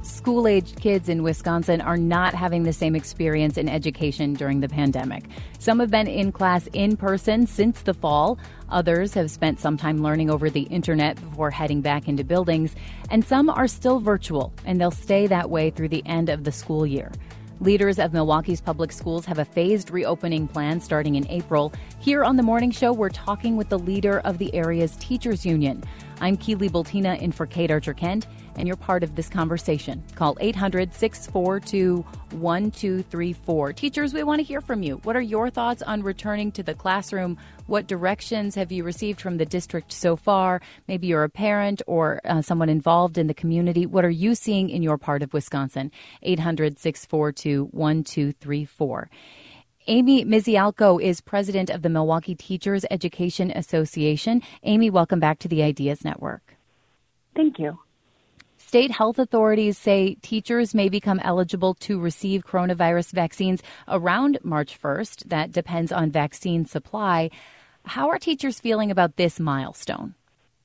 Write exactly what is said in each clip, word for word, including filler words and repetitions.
School-aged kids in Wisconsin are not having the same experience in education during the pandemic. Some have been in class in person since the fall. Others have spent some time learning over the internet before heading back into buildings. And some are still virtual, and they'll stay that way through the end of the school year. Leaders of Milwaukee's public schools have a phased reopening plan starting in April. Here on The Morning Show, we're talking with the leader of the area's teachers union. I'm Keely Bultina in for Kate Archer-Kent, and you're part of this conversation. Call eight hundred, six four two, one two three four. Teachers, we want to hear from you. What are your thoughts on returning to the classroom? What directions have you received from the district so far? Maybe you're a parent or uh, someone involved in the community. What are you seeing in your part of Wisconsin? eight hundred, six four two, one two three four. Amy Mizialko is president of the Milwaukee Teachers Education Association. Amy, welcome back to the Ideas Network. Thank you. State health authorities say teachers may become eligible to receive coronavirus vaccines around March first. That depends on vaccine supply. How are teachers feeling about this milestone?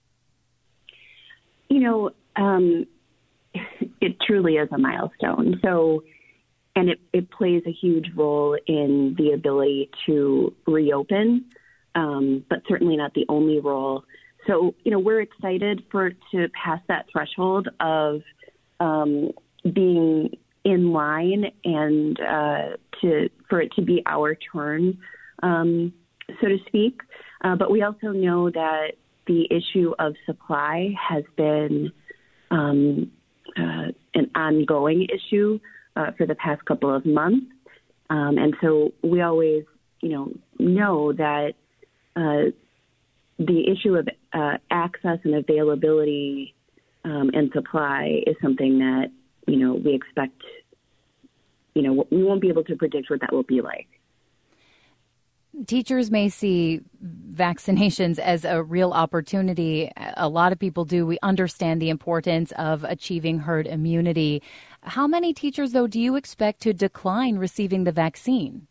You know, um, it truly is a milestone. So, and it, it plays a huge role in the ability to reopen, um, but certainly not the only role. So, you know, we're excited for it to pass that threshold of um, being in line and uh, to for it to be our turn, um, so to speak. Uh, but we also know that the issue of supply has been um, uh, an ongoing issue uh, for the past couple of months. Um, and so we always, you know, know that uh, the issue of uh, access and availability um, and supply is something that, you know, we expect, you know, we won't be able to predict what that will be like. Teachers may see vaccinations as a real opportunity. A lot of people do. We understand the importance of achieving herd immunity. How many teachers, though, do you expect to decline receiving the vaccine?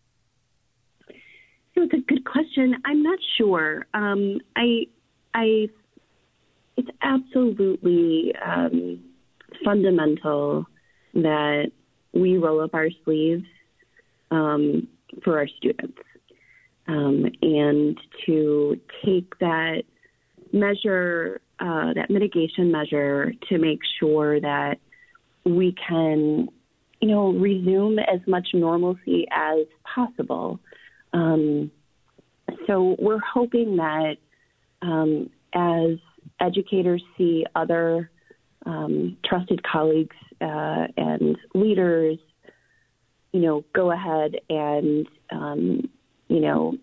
So it's a good question. I'm not sure. Um, I, I, it's absolutely um, fundamental that we roll up our sleeves um, for our students. Um, and to take that measure, uh, that mitigation measure to make sure that we can, you know, resume as much normalcy as possible. Um, so we're hoping that um, as educators see other um, trusted colleagues uh, and leaders, you know, go ahead and um, you know,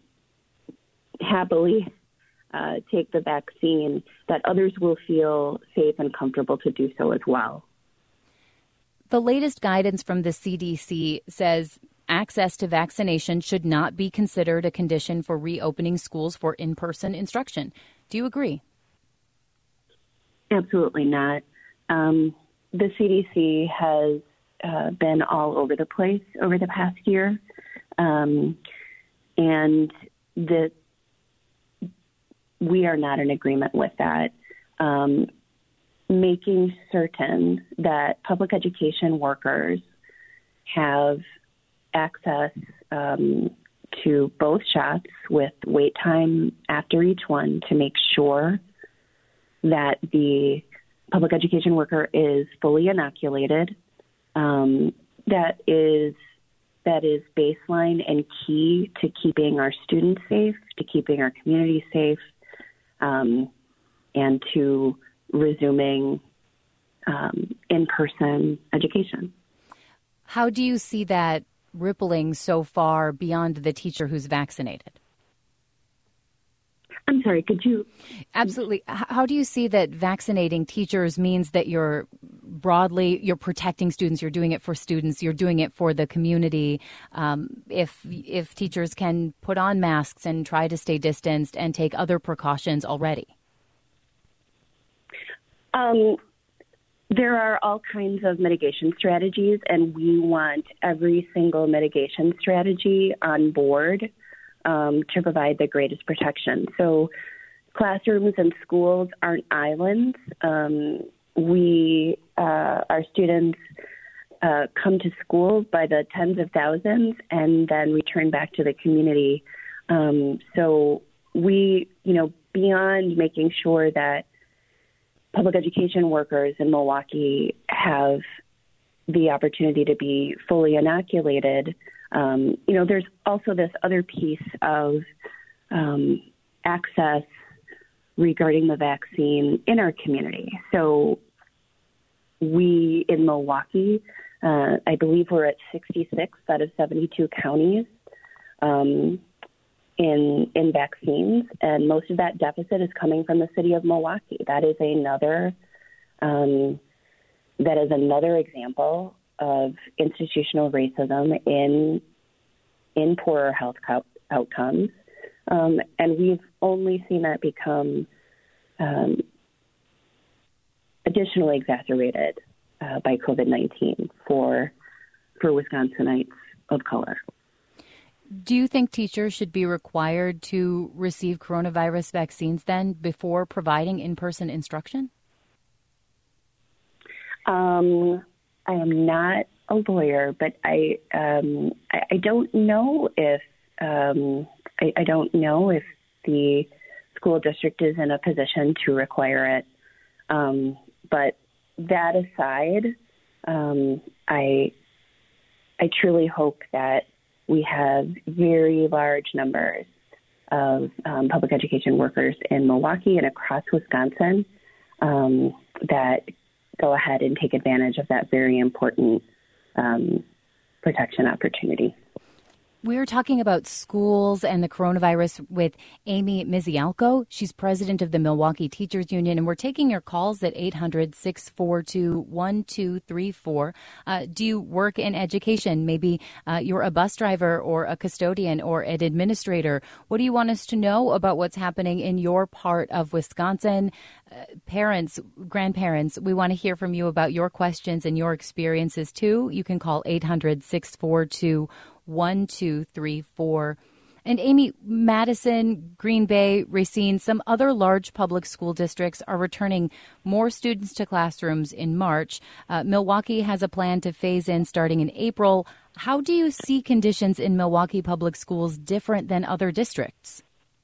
happily uh, take the vaccine, that others will feel safe and comfortable to do so as well. The latest guidance from the C D C says access to vaccination should not be considered a condition for reopening schools for in-person instruction. Do you agree? Absolutely not. Um, the C D C has uh, been all over the place over the past year. Um, And that we are not in agreement with that. Um, making certain that public education workers have access um, to both shots with wait time after each one to make sure that the public education worker is fully inoculated. Um, that is That is baseline and key to keeping our students safe, to keeping our community safe, um, and to resuming um, in-person education. How do you see that rippling so far beyond the teacher who's vaccinated? I'm sorry, could you? Absolutely. How do you see that vaccinating teachers means that you're broadly, you're protecting students, you're doing it for students, you're doing it for the community? Um, if if teachers can put on masks and try to stay distanced and take other precautions already? Um, there are all kinds of mitigation strategies, and we want every single mitigation strategy on board Um, to provide the greatest protection. So classrooms and schools aren't islands. Um, we, uh, our students uh, come to school by the tens of thousands and then return back to the community. Um, so we, you know, beyond making sure that public education workers in Milwaukee have the opportunity to be fully inoculated, um, you know, there's also this other piece of um, access regarding the vaccine in our community. So we in Milwaukee, uh, I believe we're at sixty-six out of seventy-two counties um, in in vaccines, and most of that deficit is coming from the city of Milwaukee. That is another um, that is another example of institutional racism in in poorer health co- outcomes, um, and we've only seen that become um, additionally exacerbated uh, by COVID nineteen for for Wisconsinites of color. Do you think teachers should be required to receive coronavirus vaccines then before providing in-person instruction? Um, I am not a lawyer, but I um, I, I don't know if um, I, I don't know if the school district is in a position to require it. Um, but that aside, um, I I truly hope that we have very large numbers of um, public education workers in Milwaukee and across Wisconsin um, that go ahead and take advantage of that very important um, protection opportunity. We were talking about schools and the coronavirus with Amy Mizialko. She's president of the Milwaukee Teachers Union, and we're taking your calls at eight hundred, six four two, one two three four. Uh, do you work in education? Maybe uh, you're a bus driver or a custodian or an administrator. What do you want us to know about what's happening in your part of Wisconsin? Uh, parents, grandparents, we want to hear from you about your questions and your experiences, too. You can call eight hundred, six four two, one two three four. And Amy, Madison, Green Bay, Racine, some other large public school districts are returning more students to classrooms in March. Uh, Milwaukee has a plan to phase in starting in April. How do you see conditions in Milwaukee public schools different than other districts?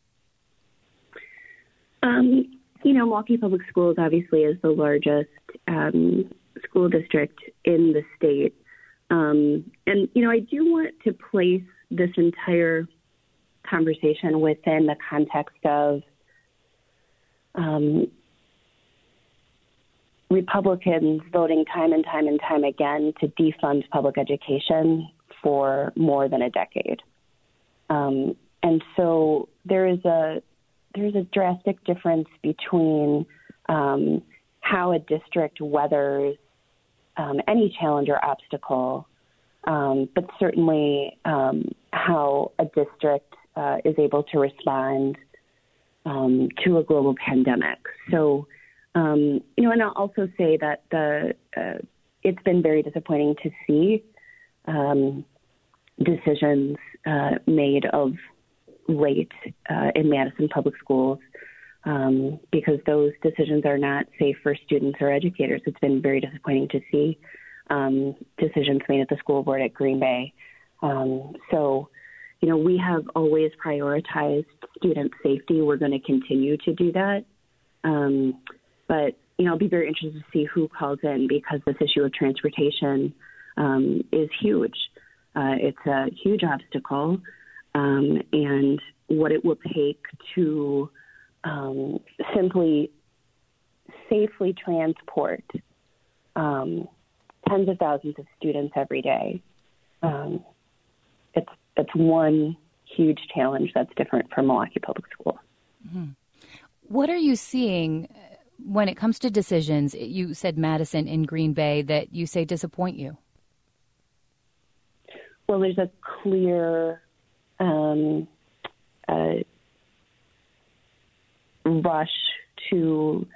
Um, you know, Milwaukee Public Schools obviously is the largest um, school district in the state. Um, and, you know, I do want to place this entire conversation within the context of um, Republicans voting time and time and time again to defund public education for more than a decade. Um, and so there is a there's a drastic difference between um, how a district weathers Um, any challenge or obstacle, um, but certainly um, how a district uh, is able to respond um, to a global pandemic. So, um, you know, and I'll also say that the uh, it's been very disappointing to see um, decisions uh, made of late uh, in Madison Public Schools Um, because those decisions are not safe for students or educators. It's been very disappointing to see um, decisions made at the school board at Green Bay. Um, so, you know, we have always prioritized student safety. We're going to continue to do that. Um, but, you know, I'll be very interested to see who calls in because this issue of transportation um, is huge. Uh, it's a huge obstacle, um, and what it will take to Um, simply safely transport um, tens of thousands of students every day. Um, it's it's one huge challenge that's different from Milwaukee Public Schools. Mm-hmm. What are you seeing when it comes to decisions? You said Madison and Green Bay that you say disappoint you. Well, there's a clear um, uh, rush to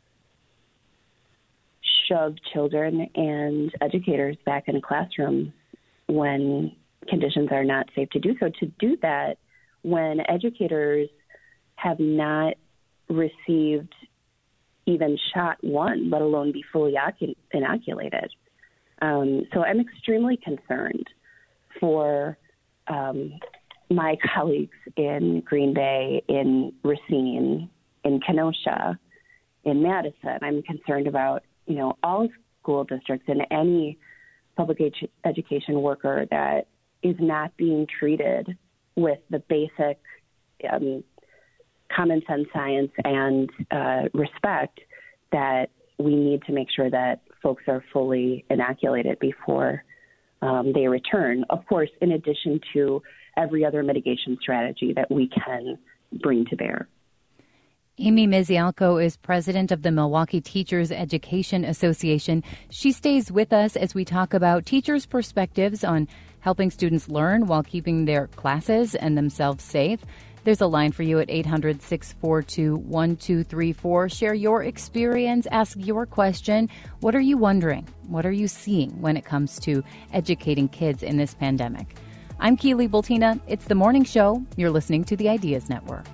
shove children and educators back in classrooms when conditions are not safe to do so. To do that when educators have not received even shot one, let alone be fully inoculated. Um, so I'm extremely concerned for um, my colleagues in Green Bay, in Racine, in Kenosha, in Madison. I'm concerned about, you know, all school districts and any public ed- education worker that is not being treated with the basic um, common sense science and uh, respect that we need to make sure that folks are fully inoculated before um, they return. Of course, in addition to every other mitigation strategy that we can bring to bear. Amy Mizialko is president of the Milwaukee Teachers Education Association. She stays with us as we talk about teachers' perspectives on helping students learn while keeping their classes and themselves safe. There's a line for you at eight hundred, six four two, one two three four. Share your experience. Ask your question. What are you wondering? What are you seeing when it comes to educating kids in this pandemic? I'm Keely Bultina. It's The Morning Show. You're listening to the Ideas Network.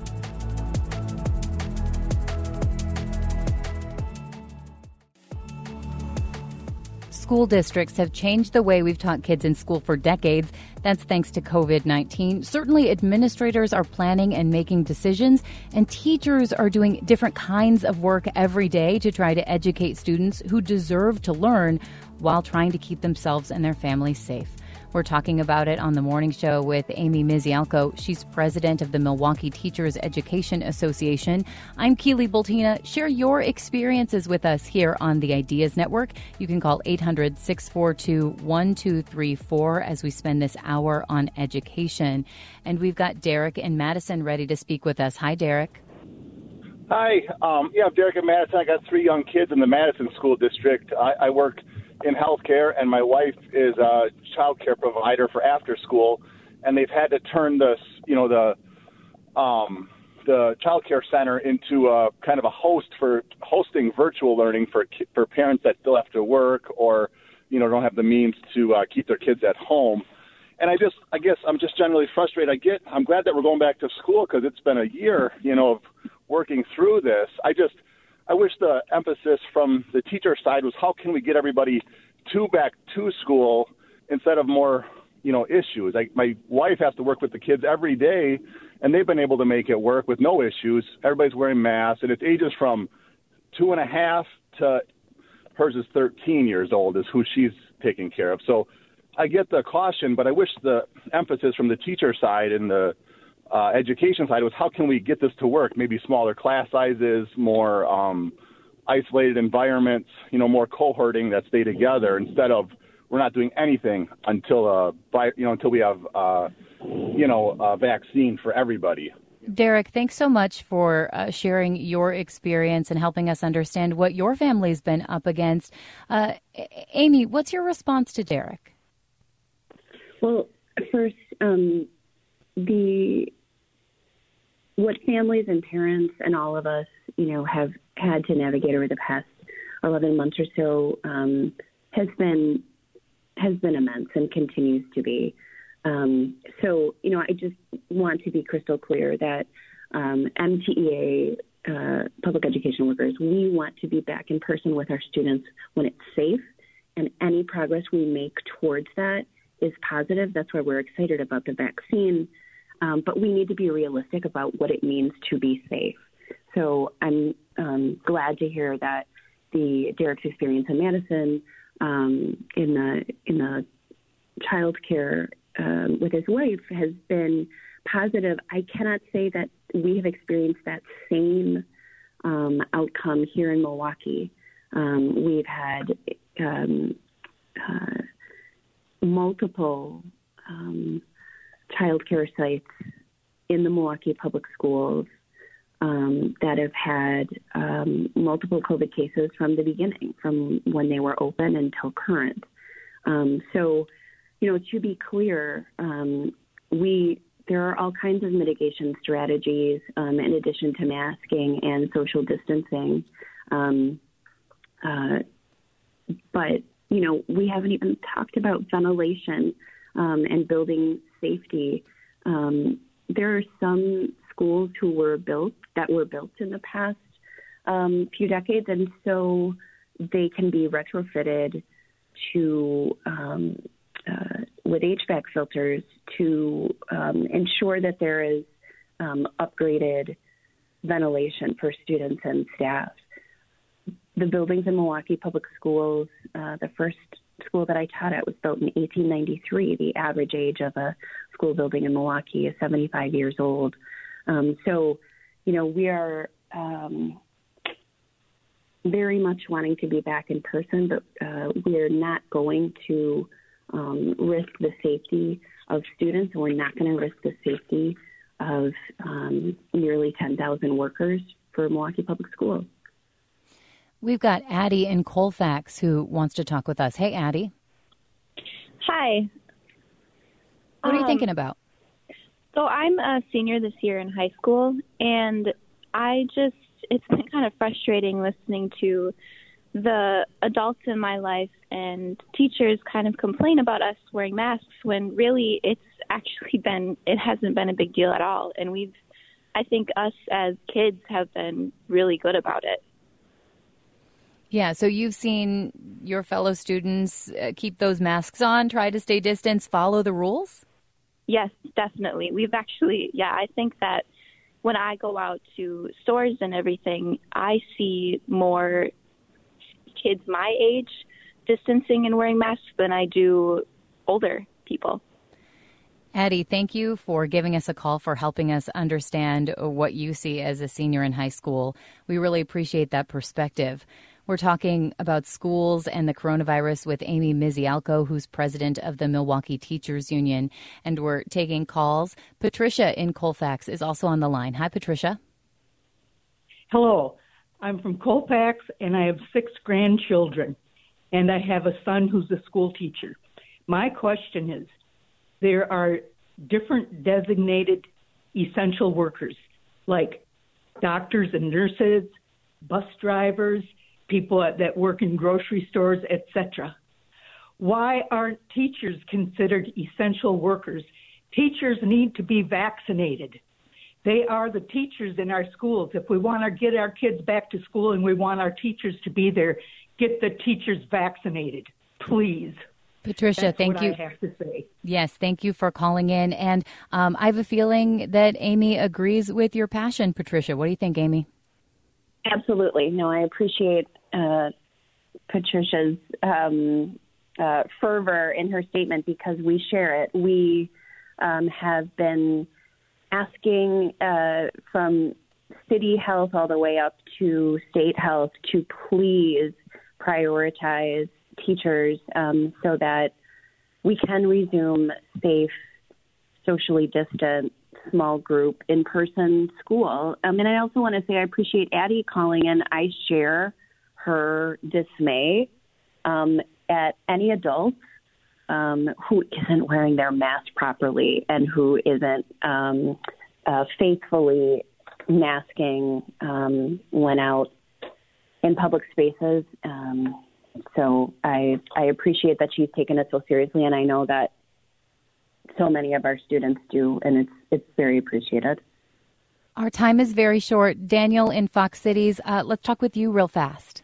School districts have changed the way we've taught kids in school for decades. That's thanks to covid nineteen. Certainly, administrators are planning and making decisions, and teachers are doing different kinds of work every day to try to educate students who deserve to learn while trying to keep themselves and their families safe. We're talking about it on The Morning Show with Amy Mizialko. She's president of the Milwaukee Teachers Education Association. I'm Keely Bultina. Share your experiences with us here on the Ideas Network. You can call eight hundred, six four two, one two three four as we spend this hour on education. And we've got Derek in Madison ready to speak with us. Hi, Derek. Hi. Um, yeah, I'm Derek in Madison. I got three young kids in the Madison School District. I, I work in healthcare, and my wife is a child care provider for after school, and they've had to turn this, you know, the um, the child care center into a kind of a host for hosting virtual learning for for parents that still have to work or, you know, don't have the means to uh, keep their kids at home. And I just, I guess I'm just generally frustrated. I get, I'm glad that we're going back to school because it's been a year, you know, of working through this. I just, I wish the emphasis from the teacher side was how can we get everybody to back to school instead of more, you know, issues. Like my wife has to work with the kids every day, and they've been able to make it work with no issues. Everybody's wearing masks, and it's ages from two and a half to hers is thirteen years old is who she's taking care of. So I get the caution, but I wish the emphasis from the teacher side and the Uh, education side was how can we get this to work? Maybe smaller class sizes, more um, isolated environments, you know, more cohorting that stay together instead of we're not doing anything until uh, by, you know until we have uh, you know a vaccine for everybody. Derek, thanks so much for uh, sharing your experience and helping us understand what your family's been up against. Uh, Amy, what's your response to Derek? Well, first, um, the what families and parents and all of us, you know, have had to navigate over the past eleven months or so um, has been has been immense and continues to be. Um, so, you know, I just want to be crystal clear that um, M T E A, uh, public education workers, we want to be back in person with our students when it's safe, and any progress we make towards that is positive. That's why we're excited about the vaccine. Um, but we need to be realistic about what it means to be safe. So I'm um, glad to hear that the Derek's experience in Madison um, in the in the child care um, with his wife has been positive. I cannot say that we have experienced that same um, outcome here in Milwaukee. Um, we've had um, uh, multiple um, child care sites in the Milwaukee Public Schools um, that have had um, multiple COVID cases from the beginning, from when they were open until current. Um, so, you know, to be clear, um, we there are all kinds of mitigation strategies um, in addition to masking and social distancing. Um, uh, but, you know, we haven't even talked about ventilation um, and building safety. Um, there are some schools who were built that were built in the past um, few decades, and so they can be retrofitted to um, uh, with H V A C filters to um, ensure that there is um, upgraded ventilation for students and staff. The buildings in Milwaukee Public Schools, uh, the first school that I taught at was built in eighteen ninety-three. The average age of a school building in Milwaukee is seventy-five years old. Um, so, you know, we are um, very much wanting to be back in person, but uh, we're not going to um, risk the safety of students, and we're not going to risk the safety of um, nearly ten thousand workers for Milwaukee Public Schools. We've got Addie in Colfax who wants to talk with us. Hey, Addie. Hi. What are you um, thinking about? So I'm a senior this year in high school, and I just, it's been kind of frustrating listening to the adults in my life and teachers kind of complain about us wearing masks when really it's actually been, it hasn't been a big deal at all. And we've, I think us as kids have been really good about it. Yeah, so you've seen your fellow students uh, keep those masks on, try to stay distance, follow the rules? Yes, definitely. We've actually, yeah, I think that when I go out to stores and everything, I see more kids my age distancing and wearing masks than I do older people. Addie, thank you for giving us a call, for helping us understand what you see as a senior in high school. We really appreciate that perspective. We're talking about schools and the coronavirus with Amy Mizialko, who's president of the Milwaukee Teachers Union, and we're taking calls. Patricia in Colfax is also on the line. Hi, Patricia. Hello. I'm from Colfax, and I have six grandchildren, and I have a son who's a school teacher. My question is, there are different designated essential workers, like doctors and nurses, bus drivers, people that work in grocery stores, et cetera. Why aren't teachers considered essential workers? Teachers need to be vaccinated. They are the teachers in our schools. If we want to get our kids back to school and we want our teachers to be there, get the teachers vaccinated, please. Patricia, That's thank what you. I have to say. Yes, thank you for calling in. And um, I have a feeling that Amy agrees with your passion, Patricia. What do you think, Amy? Absolutely. No, I appreciate uh, Patricia's um, uh, fervor in her statement because we share it. We um, have been asking uh, from city health all the way up to state health to please prioritize teachers um, so that we can resume safe, socially distant, small group in-person school. Um, and I also want to say I appreciate Addie calling in. I share her dismay um, at any adult um, who isn't wearing their mask properly and who isn't um, uh, faithfully masking um, when out in public spaces. Um, so I, I appreciate that she's taken it so seriously, and I know that so many of our students do, and it's it's very appreciated. Our time is very short. Daniel in Fox Cities, uh, let's talk with you real fast.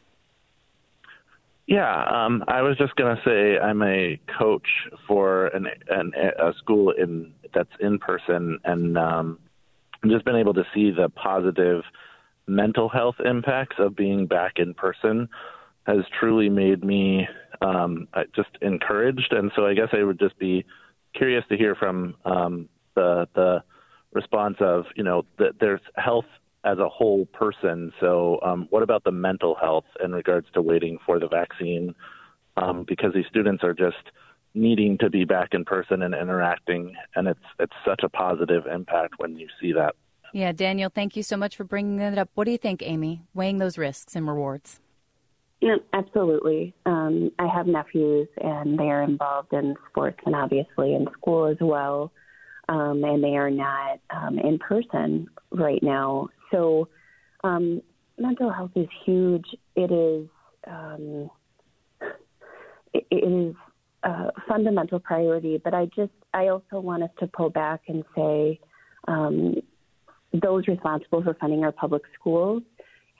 Yeah, um, I was just going to say I'm a coach for an, an, a school in that's in person, and um, I've just been able to see the positive mental health impacts of being back in person has truly made me um, just encouraged. And so I guess I would just be curious to hear from um, the the response of, you know, that there's health as a whole person. So um, what about the mental health in regards to waiting for the vaccine? Um, because these students are just needing to be back in person and interacting, and it's it's such a positive impact when you see that. Yeah, Daniel, thank you so much for bringing that up. What do you think, Amy, weighing those risks and rewards? Yeah, absolutely. Um, I have nephews, and they are involved in sports and obviously in school as well, um, and they are not um, in person right now. So um, mental health is huge. It is um, it, it is a fundamental priority, but I just I also want us to pull back and say um, those responsible for funding our public schools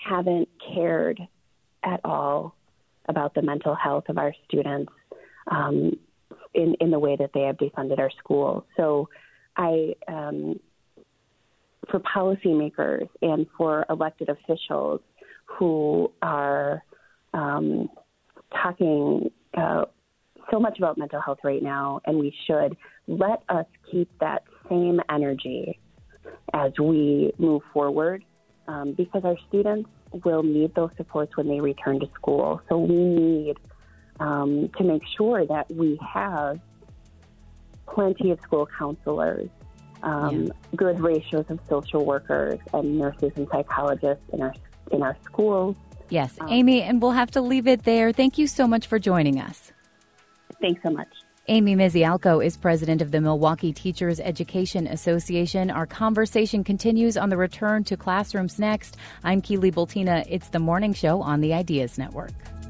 haven't cared at all about the mental health of our students um, in, in the way that they have defunded our schools. So I, um, for policymakers and for elected officials who are um, talking uh, so much about mental health right now, and we should, let us keep that same energy as we move forward, um, because our students will need those supports when they return to school. So we need um, to make sure that we have plenty of school counselors, um, yeah. good ratios of social workers and nurses and psychologists in our in our schools. Yes, um, Amy, and we'll have to leave it there. Thank you so much for joining us. Thanks so much. Amy Mizialko is president of the Milwaukee Teachers Education Association. Our conversation continues on the return to classrooms next. I'm Keely Bultina. It's the morning show on the Ideas Network.